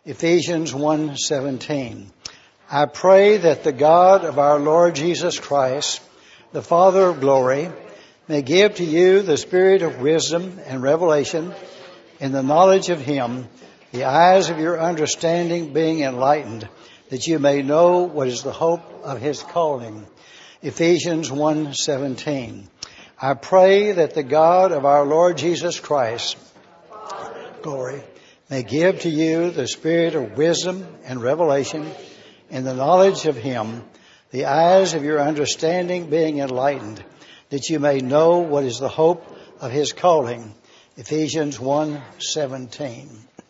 Ephesians 1:17. I pray that the God of our Lord Jesus Christ, the Father of glory, may give to you the spirit of wisdom and revelation in the knowledge of Him, the eyes of your understanding being enlightened, that you may know what is the hope of His calling. Ephesians 1:17. I pray that the God of our Lord Jesus Christ, glory, may give to you the spirit of wisdom and revelation in the knowledge of Him, the eyes of your understanding being enlightened, that you may know what is the hope of His calling. Ephesians 1:17.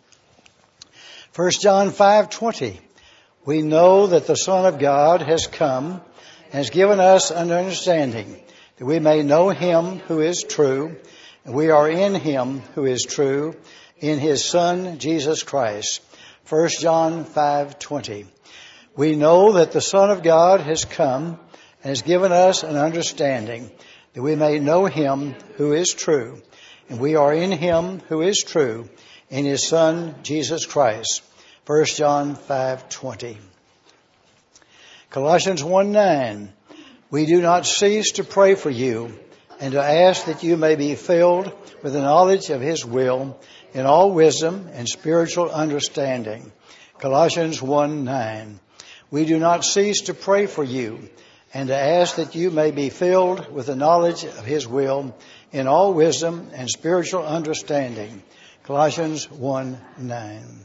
1 John 5:20. We know that the Son of God has come and has given us an understanding, that we may know Him who is true, and we are in Him who is true, in His Son, Jesus Christ. 1 John 5:20. We know that the Son of God has come and has given us an understanding, that we may know Him who is true, and we are in Him who is true, in His Son, Jesus Christ. 1 John 5:20. Colossians 1:9. We do not cease to pray for you and to ask that you may be filled with the knowledge of His will in all wisdom and spiritual understanding. Colossians 1:9. We do not cease to pray for you and to ask that you may be filled with the knowledge of His will in all wisdom and spiritual understanding. Colossians 1:9.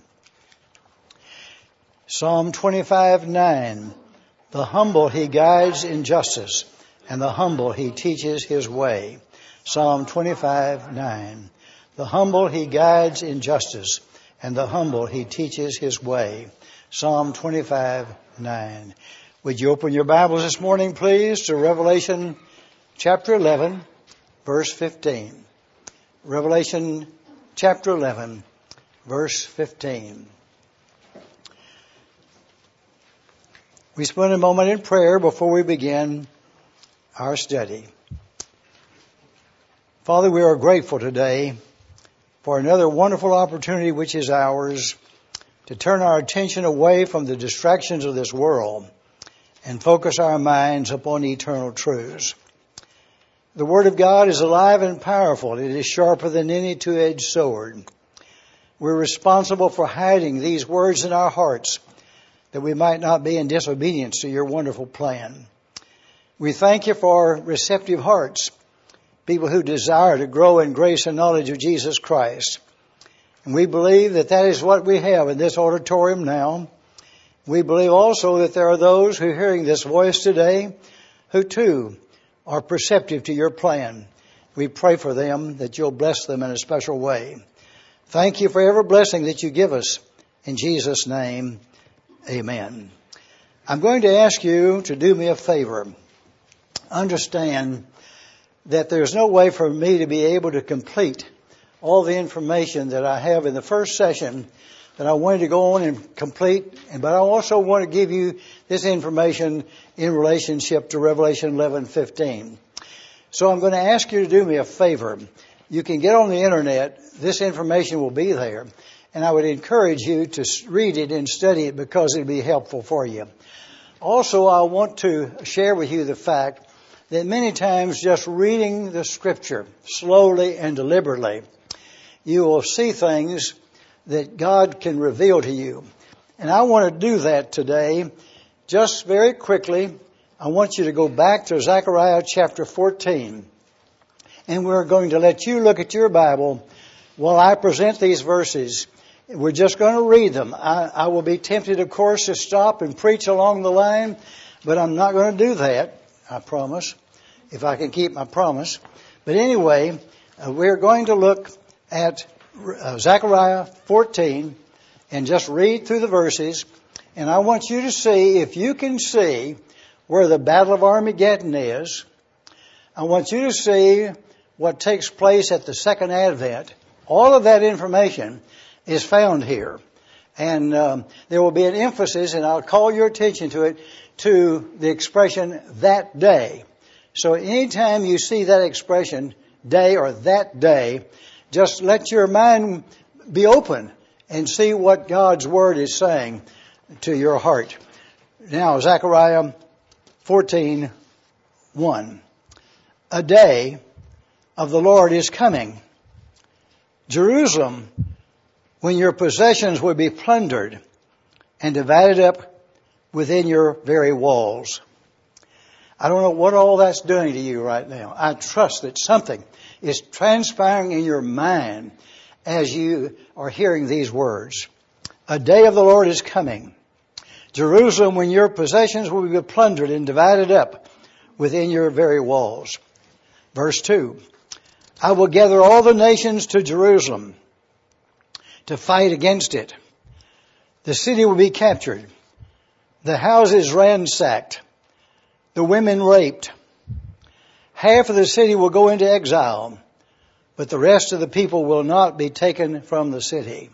Psalm 25:9. The humble He guides in justice, and the humble He teaches His way. Psalm 25:9. The humble He guides in justice, and the humble He teaches His way. Psalm 25:9. Would you open your Bibles this morning, please, to Revelation chapter 11, verse 15. Revelation chapter 11, verse 15. We spend a moment in prayer before we begin our study. Father, we are grateful today for another wonderful opportunity which is ours to turn our attention away from the distractions of this world and focus our minds upon eternal truths. The Word of God is alive and powerful. It is sharper than any two-edged sword. We're responsible for hiding these words in our hearts that we might not be in disobedience to your wonderful plan. We thank you for receptive hearts, people who desire to grow in grace and knowledge of Jesus Christ. And we believe that that is what we have in this auditorium now. We believe also that there are those who are hearing this voice today who too are perceptive to your plan. We pray for them that you'll bless them in a special way. Thank you for every blessing that you give us. In Jesus' name, amen. I'm going to ask you to do me a favor. Understand that there's no way for me to be able to complete all the information that I have in the first session that I wanted to go on and complete, but I also want to give you this information in relationship to Revelation 11:15. So I'm going to ask you to do me a favor. You can get on the internet. This information will be there. And I would encourage you to read it and study it because it'll be helpful for you. Also, I want to share with you the fact that many times just reading the Scripture slowly and deliberately, you will see things that God can reveal to you. And I want to do that today. Just very quickly, I want you to go back to Zechariah chapter 14. And we're going to let you look at your Bible while I present these verses. We're just going to read them. I will be tempted, of course, to stop and preach along the line, but I'm not going to do that, I promise, if I can keep my promise. But anyway, we're going to look at Zechariah 14 and just read through the verses. And I want you to see, if you can see where the Battle of Armageddon is, I want you to see what takes place at the second advent. All of that information is found here. And there will be an emphasis, and I'll call your attention to it, to the expression that day. So anytime you see that expression, day or that day, just let your mind be open and see what God's Word is saying to your heart. Now, Zechariah 14:1. A day of the Lord is coming, Jerusalem, when your possessions will be plundered and divided up within your very walls. I don't know what all that's doing to you right now. I trust that something is transpiring in your mind as you are hearing these words. A day of the Lord is coming, Jerusalem, when your possessions will be plundered and divided up within your very walls. Verse 2. I will gather all the nations to Jerusalem to fight against it. The city will be captured, the houses ransacked, the women raped. Half of the city will go into exile, but the rest of the people will not be taken from the city.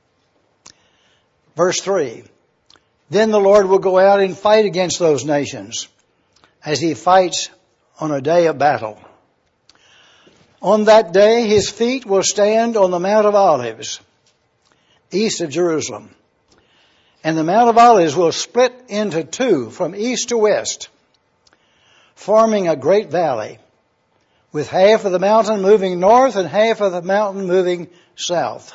Verse 3. Then the Lord will go out and fight against those nations, as he fights on a day of battle. On that day, his feet will stand on the Mount of Olives, east of Jerusalem. And the Mount of Olives will split into two from east to west, forming a great valley, with half of the mountain moving north and half of the mountain moving south.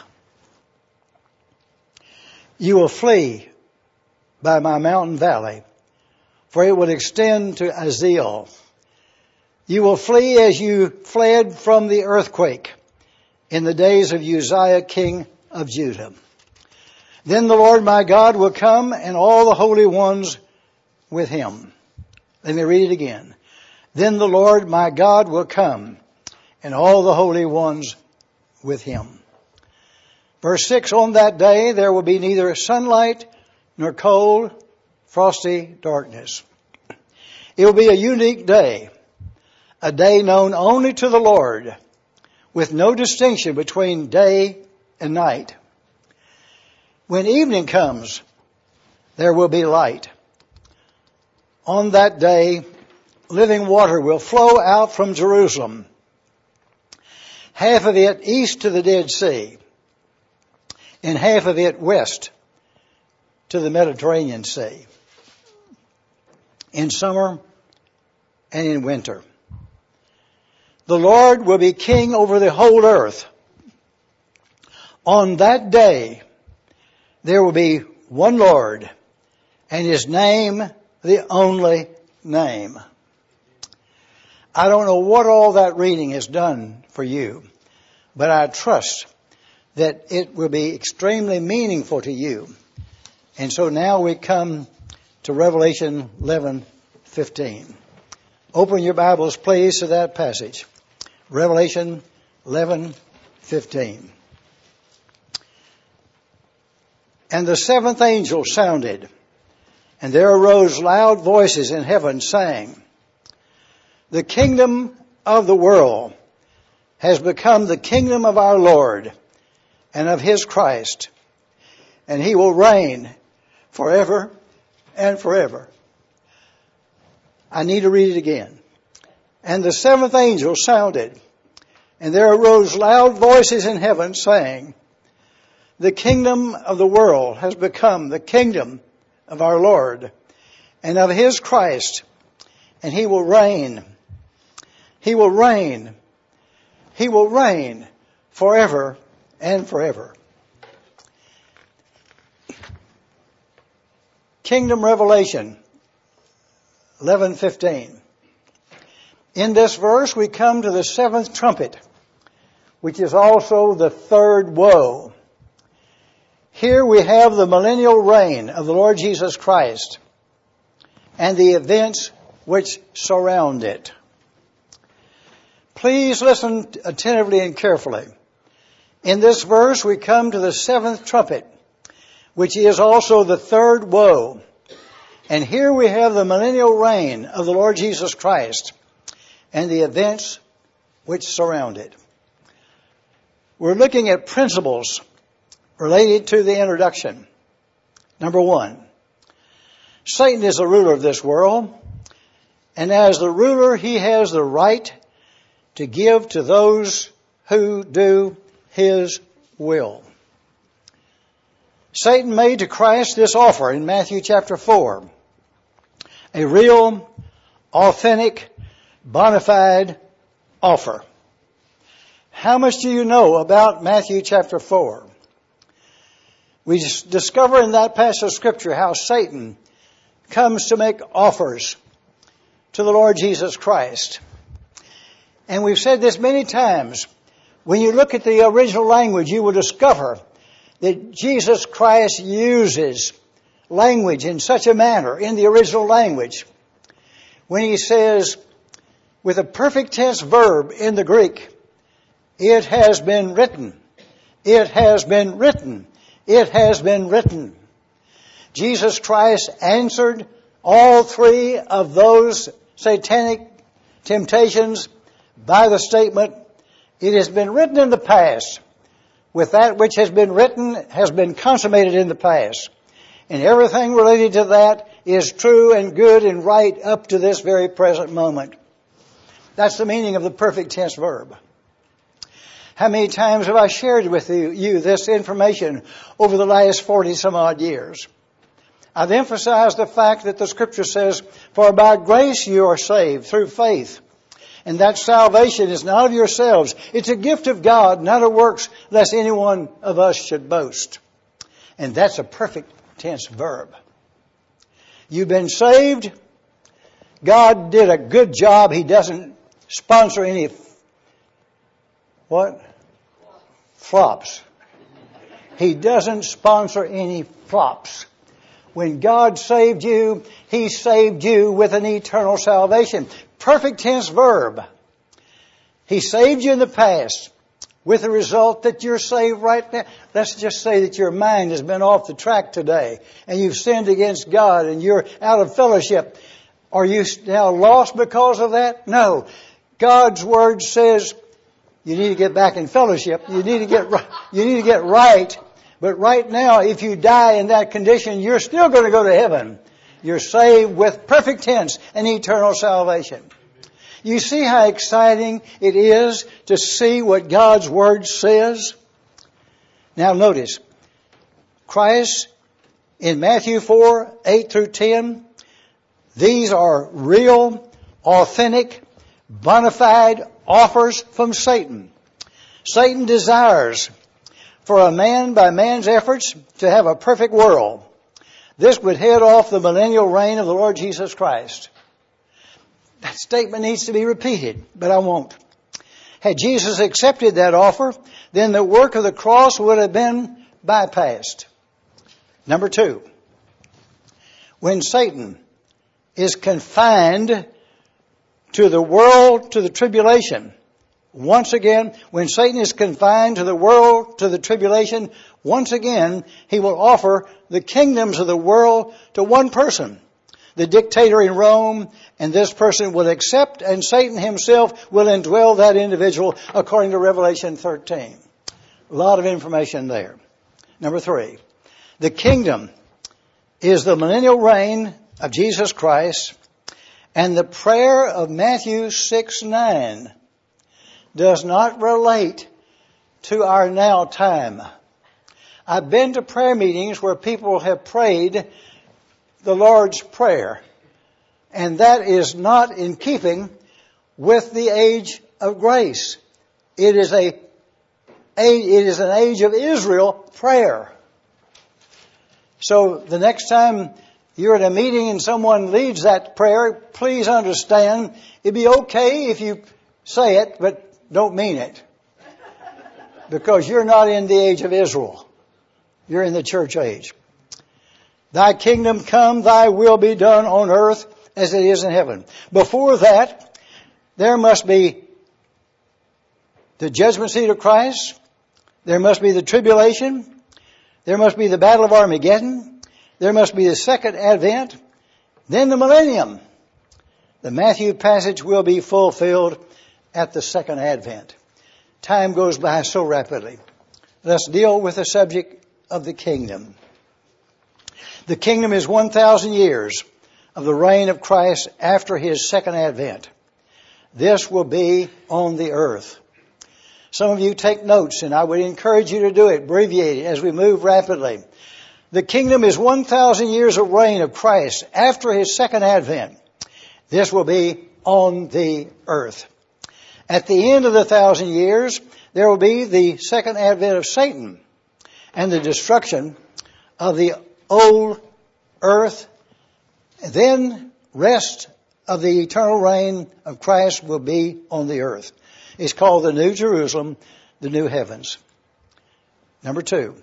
You will flee by my mountain valley, for it will extend to Azeel. You will flee as you fled from the earthquake in the days of Uzziah, king of Judah. Then the Lord my God will come, and all the holy ones with him. Let me read it again. Then the Lord my God will come, and all the holy ones with him. Verse 6, on that day there will be neither sunlight nor cold, frosty darkness. It will be a unique day, a day known only to the Lord, with no distinction between day and night. When evening comes, there will be light. On that day, living water will flow out from Jerusalem, half of it east to the Dead Sea, and half of it west to the Mediterranean Sea, in summer and in winter. The Lord will be king over the whole earth. On that day, there will be one Lord, and his name the only name. I don't know what all that reading has done for you, but I trust that it will be extremely meaningful to you. And so now we come to Revelation 11:15. Open your Bibles, please, to that passage. Revelation 11:15. And the seventh angel sounded, and there arose loud voices in heaven saying, the kingdom of the world has become the kingdom of our Lord and of his Christ, and he will reign forever and forever. I need to read it again. And the seventh angel sounded, and there arose loud voices in heaven saying, the kingdom of the world has become the kingdom of our Lord and of his Christ, and he will reign. He will reign. He will reign forever and forever. Kingdom Revelation 11:15. In this verse we come to the seventh trumpet, which is also the third woe. Here we have the millennial reign of the Lord Jesus Christ and the events which surround it. Please listen attentively and carefully. In this verse we come to the seventh trumpet, which is also the third woe. And here we have the millennial reign of the Lord Jesus Christ and the events which surround it. We're looking at principles related to the introduction. Number one, Satan is the ruler of this world, and as the ruler, he has the right to give to those who do his will. Satan made to Christ this offer in Matthew chapter 4. A real, authentic, bona fide offer. How much do you know about Matthew chapter 4? We discover in that passage of Scripture how Satan comes to make offers to the Lord Jesus Christ. And we've said this many times. When you look at the original language, you will discover that Jesus Christ uses language in such a manner in the original language. When he says, with a perfect tense verb in the Greek, it has been written. It has been written. It has been written. Jesus Christ answered all three of those satanic temptations by the statement, it has been written in the past. With that which has been written has been consummated in the past. And everything related to that is true and good and right up to this very present moment. That's the meaning of the perfect tense verb. How many times have I shared with you this information over the last 40 some odd years? I've emphasized the fact that the Scripture says, for by grace you are saved through faith. And that salvation is not of yourselves. It's a gift of God, not of works, lest any one of us should boast. And that's a perfect tense verb. You've been saved. God did a good job. He doesn't sponsor any flops. He doesn't sponsor any flops. When God saved you, He saved you with an eternal salvation. Perfect tense verb. He saved you in the past with the result that you're saved right now. Let's just say that your mind has been off the track today and you've sinned against God and you're out of fellowship. Are you now lost because of that? No. God's Word says you need to get back in fellowship. You need to get right. But right now, if you die in that condition, you're still going to go to heaven. You're saved with perfect tense and eternal salvation. You see how exciting it is to see what God's Word says? Now notice, Christ in Matthew 4, 8 through 10, these are real, authentic, bona fide offers from Satan. Satan desires for a man by man's efforts to have a perfect world. This would head off the millennial reign of the Lord Jesus Christ. That statement needs to be repeated, but I won't. Had Jesus accepted that offer, then the work of the cross would have been bypassed. Number 2, when Satan is confined to the world, to the tribulation, once again, when Satan is confined to the world, to the tribulation, once again, he will offer the kingdoms of the world to one person, the dictator in Rome, and this person will accept, and Satan himself will indwell that individual according to Revelation 13. A lot of information there. Number 3, the kingdom is the millennial reign of Jesus Christ, and the prayer of Matthew 6:9 does not relate to our now time. I've been to prayer meetings where people have prayed the Lord's Prayer, and that is not in keeping with the age of grace. It is an age of Israel prayer. So the next time you're at a meeting and someone leads that prayer, please understand it'd be okay if you say it, but don't mean it. Because you're not in the age of Israel. You're in the church age. Thy kingdom come, thy will be done on earth as it is in heaven. Before that, there must be the judgment seat of Christ. There must be the tribulation. There must be the battle of Armageddon. There must be the second advent. Then the millennium. The Matthew passage will be fulfilled at the second advent. Time goes by so rapidly. Let's deal with the subject of the kingdom. The kingdom is 1,000 years of the reign of Christ after His second advent. This will be on the earth. Some of you take notes, and I would encourage you to do it, abbreviate it as we move rapidly. The kingdom is 1,000 years of reign of Christ after His second advent. This will be on the earth. At the end of the 1,000 years, there will be the second advent of Satan and the destruction of the old earth. Then rest of the eternal reign of Christ will be on the earth. It's called the New Jerusalem, the new heavens. Number 2.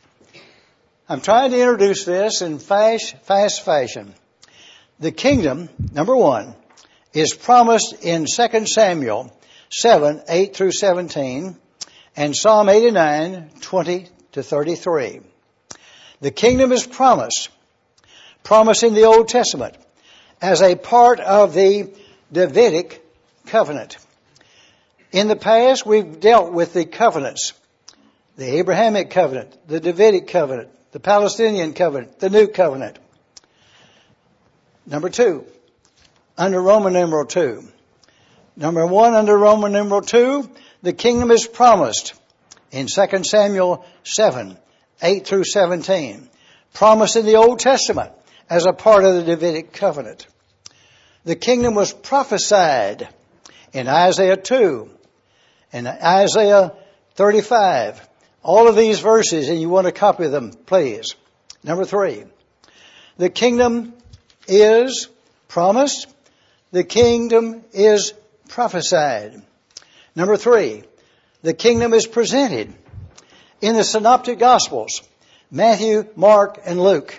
I'm trying to introduce this in fast fashion. The kingdom, number 1, is promised in 2 Samuel 7, 8 through 17, and Psalm 89, 20 to 33. The kingdom is promised in the Old Testament as a part of the Davidic covenant. In the past, we've dealt with the covenants, the Abrahamic covenant, the Davidic covenant, the Palestinian covenant, the New Covenant. Number 2, under Roman numeral 2. Number 1, under Roman numeral 2, the kingdom is promised in 2 Samuel 7, 8 through 17. Promised in the Old Testament as a part of the Davidic covenant. The kingdom was prophesied in Isaiah 2 and Isaiah 35. All of these verses, and you want to copy them, please. Number 3, the kingdom is promised. The kingdom is prophesied. Number 3, the kingdom is presented in the Synoptic Gospels, Matthew, Mark, and Luke.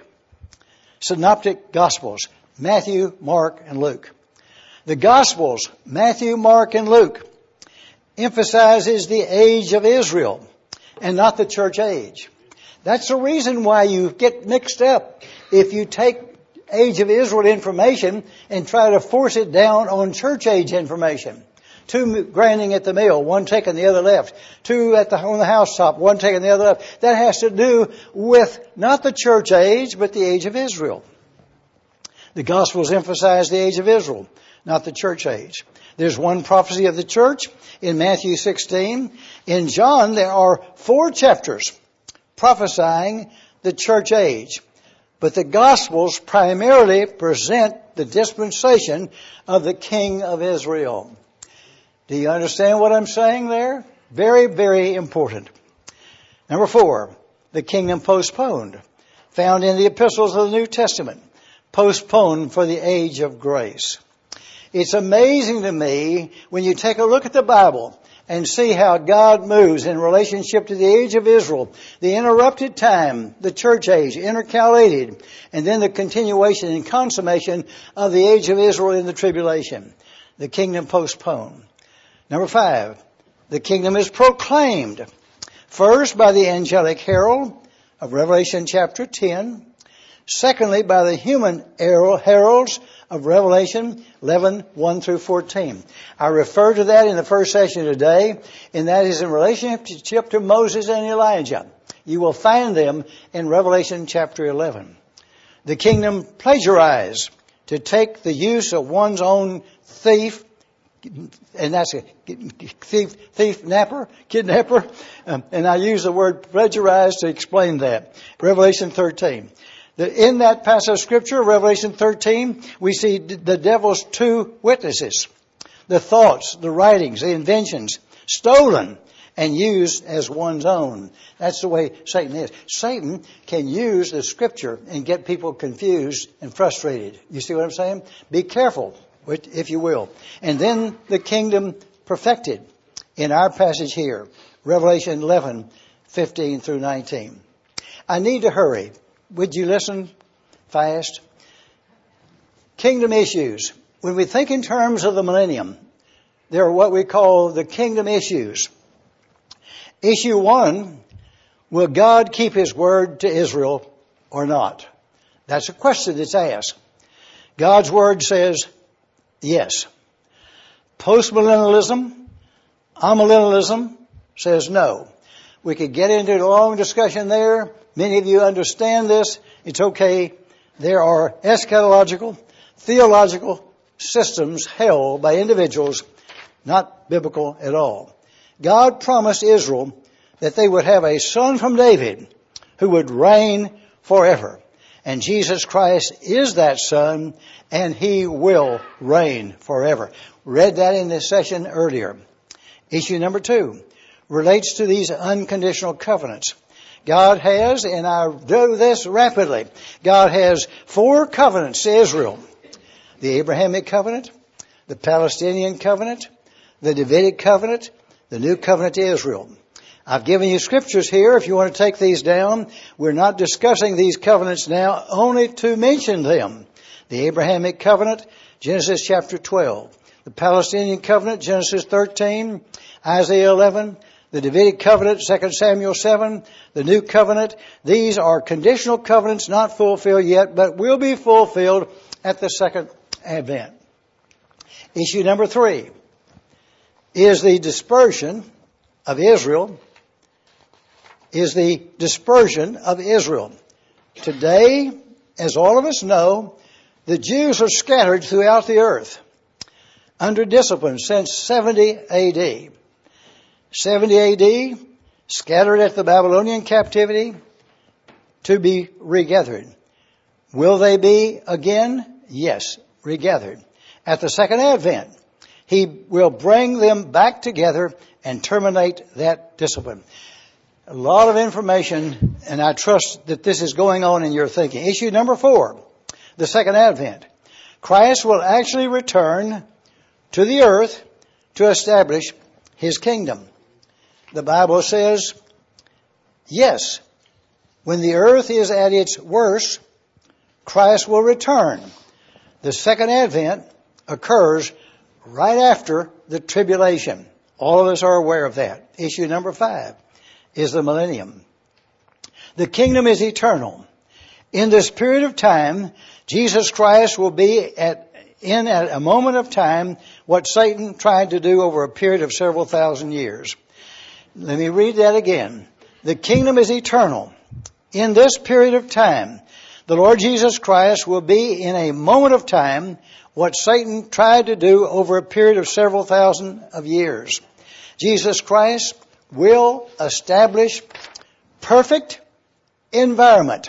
Synoptic Gospels, Matthew, Mark, and Luke. The Gospels, Matthew, Mark, and Luke, emphasizes the age of Israel and not the church age. That's the reason why you get mixed up if you take age of Israel information and try to force it down on church age information. 2 grinding at the mill, 1 taking the other left. 2 on the housetop, 1 taking the other left. That has to do with not the church age, but the age of Israel. The Gospels emphasize the age of Israel, not the church age. There's 1 prophecy of the church in Matthew 16. In John, there are 4 chapters prophesying the church age. But the Gospels primarily present the dispensation of the King of Israel. Do you understand what I'm saying there? Very, very important. Number 4, the kingdom postponed, found in the epistles of the New Testament, postponed for the age of grace. It's amazing to me when you take a look at the Bible and see how God moves in relationship to the age of Israel, the interrupted time, the church age, intercalated, and then the continuation and consummation of the age of Israel in the tribulation. The kingdom postponed. Number 5, the kingdom is proclaimed. First, by the angelic herald of Revelation chapter 10. Secondly, by the human heralds of Revelation 11, 1 through 14. I refer to that in the first session today, and that is in relationship to Moses and Elijah. You will find them in Revelation chapter 11. The kingdom plagiarized to take the use of one's own thief, and that's a kidnapper, and I use the word plagiarized to explain that. Revelation 13. In that passage of Scripture, Revelation 13, we see the devil's 2 witnesses. The thoughts, the writings, the inventions, stolen and used as one's own. That's the way Satan is. Satan can use the Scripture and get people confused and frustrated. You see what I'm saying? Be careful, if you will. And then the kingdom perfected in our passage here, Revelation 11, 15 through 19. I need to hurry. Would you listen fast? Kingdom issues. When we think in terms of the millennium, there are what we call the kingdom issues. Issue 1, will God keep His word to Israel or not? That's a question that's asked. God's word says yes. Postmillennialism, amillennialism says no. We could get into a long discussion there. Many of you understand this. It's okay. There are eschatological, theological systems held by individuals, not biblical at all. God promised Israel that they would have a son from David who would reign forever. And Jesus Christ is that Son, and He will reign forever. Read that in this session earlier. Issue number 2 relates to these unconditional covenants. God has, and I do this rapidly, God has 4 covenants to Israel. The Abrahamic covenant, the Palestinian covenant, the Davidic covenant, the new covenant to Israel. I've given you scriptures here if you want to take these down. We're not discussing these covenants now, only to mention them. The Abrahamic covenant, Genesis chapter 12. The Palestinian covenant, Genesis 13, Isaiah 11. The Davidic covenant, 2 Samuel 7. The new covenant. These are conditional covenants not fulfilled yet, but will be fulfilled at the second advent. Issue number 3 is the dispersion of Israel. Today, as all of us know, the Jews are scattered throughout the earth under discipline since 70 A.D. 70 A.D., scattered at the Babylonian captivity to be regathered. Will they be again? Yes, regathered. At the second advent, He will bring them back together and terminate that discipline. A lot of information, and I trust that this is going on in your thinking. Issue number 4, the second advent. Christ will actually return to the earth to establish His kingdom. The Bible says, yes, when the earth is at its worst, Christ will return. The second advent occurs right after the tribulation. All of us are aware of that. Issue number 5 is the millennium. The kingdom is eternal. In this period of time, Jesus Christ will be at a moment of time what Satan tried to do over a period of several thousand years. Let me read that again. The kingdom is eternal. In this period of time, the Lord Jesus Christ will be in a moment of time what Satan tried to do over a period of several thousand of years. Jesus Christ will establish perfect environment.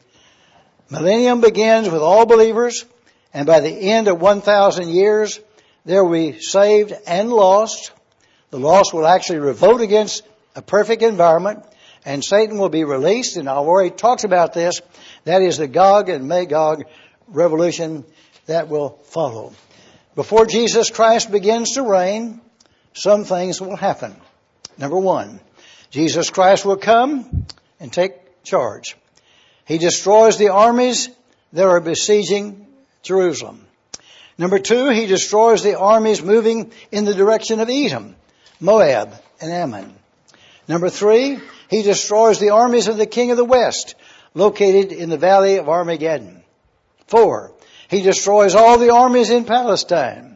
Millennium begins with all believers, and by the end of 1,000 years, there will be saved and lost. The lost will actually revolt against a perfect environment, and Satan will be released, and I've already talked about this. That is the Gog and Magog revolution that will follow. Before Jesus Christ begins to reign, some things will happen. Number 1, Jesus Christ will come and take charge. He destroys the armies that are besieging Jerusalem. Number 2, He destroys the armies moving in the direction of Edom, Moab, and Ammon. Number 3, He destroys the armies of the king of the west, located in the valley of Armageddon. 4, He destroys all the armies in Palestine.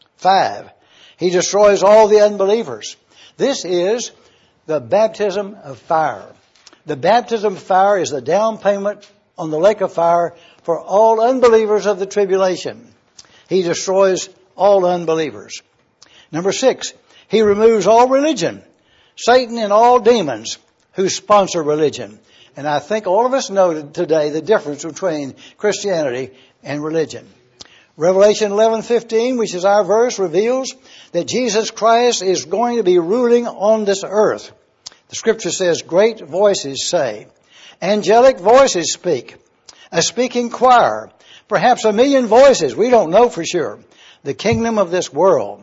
5, He destroys all the unbelievers. This is the baptism of fire. The baptism of fire is the down payment on the lake of fire for all unbelievers of the tribulation. He destroys all unbelievers. Number 6, He removes all religion, Satan and all demons who sponsor religion. And I think all of us know today the difference between Christianity and religion. Revelation 11:15, which is our verse, reveals that Jesus Christ is going to be ruling on this earth. The scripture says, great voices say, angelic voices speak, a speaking choir, perhaps 1,000,000 voices, we don't know for sure. The kingdom of this world,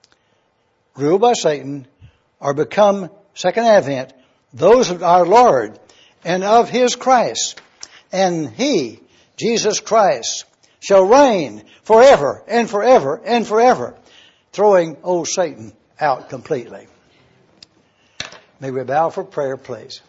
ruled by Satan, are become, second advent, those of our Lord and of His Christ. And He, Jesus Christ, shall reign forever and forever and forever, throwing old Satan out completely. May we bow for prayer, please.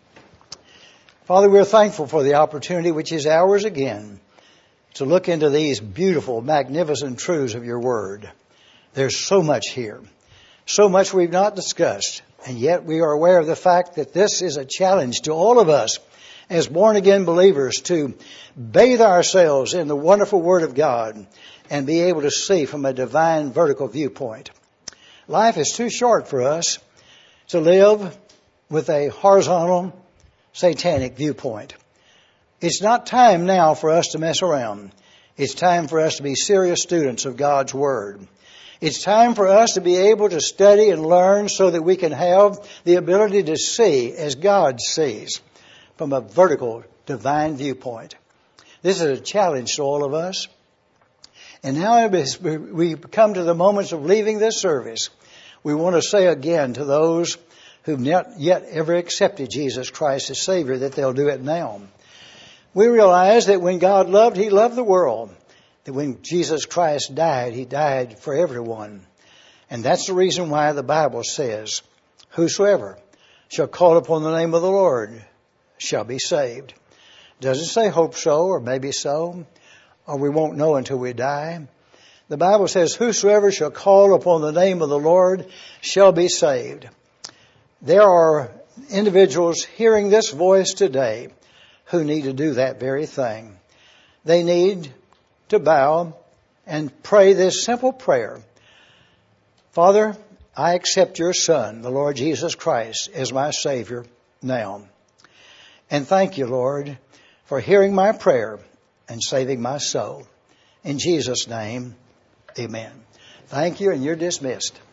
Father, we're thankful for the opportunity which is ours again to look into these beautiful, magnificent truths of your word. There's so much here, so much we've not discussed, and yet we are aware of the fact that this is a challenge to all of us as born-again believers to bathe ourselves in the wonderful Word of God and be able to see from a divine vertical viewpoint. Life is too short for us to live with a horizontal, satanic viewpoint. It's not time now for us to mess around. It's time for us to be serious students of God's Word. It's time for us to be able to study and learn so that we can have the ability to see as God sees from a vertical, divine viewpoint. This is a challenge to all of us. And now as we come to the moments of leaving this service, we want to say again to those who've not yet ever accepted Jesus Christ as Savior that they'll do it now. We realize that when God loved, He loved the world. That when Jesus Christ died, He died for everyone. And that's the reason why the Bible says, whosoever shall call upon the name of the Lord shall be saved. Doesn't say hope so or maybe so, or we won't know until we die. The Bible says, whosoever shall call upon the name of the Lord shall be saved. There are individuals hearing this voice today who need to do that very thing. They need to bow and pray this simple prayer. Father, I accept your Son, the Lord Jesus Christ, as my Savior now. And thank you, Lord, for hearing my prayer and saving my soul. In Jesus' name, amen. Thank you, and you're dismissed.